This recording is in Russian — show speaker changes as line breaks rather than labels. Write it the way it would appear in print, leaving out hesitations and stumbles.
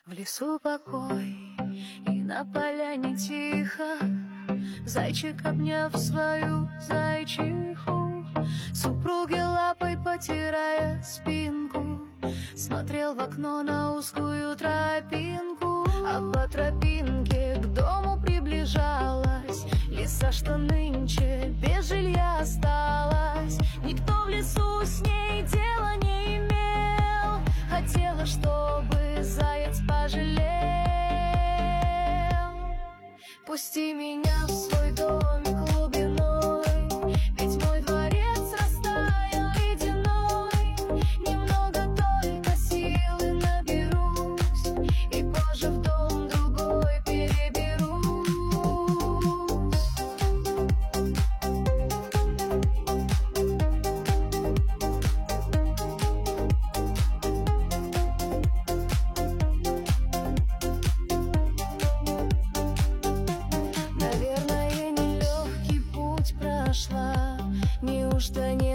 В лесу покой, и на поляне тихо. Зайчик, обняв свою зайчиху, супруги лапой потирая спинку, смотрел в окно на узкую тропинку. А по тропинке к дому приближалась лиса, что нынче без жилья осталась. Никто в лесу с ней дела не имел, хотела, чтобы заяц пожалел. Пусти меня в свой домик глубиной, ведь мой дворец растаял ледяной. Немного только силы наберусь, и позже в дом другой переберусь. Неужто не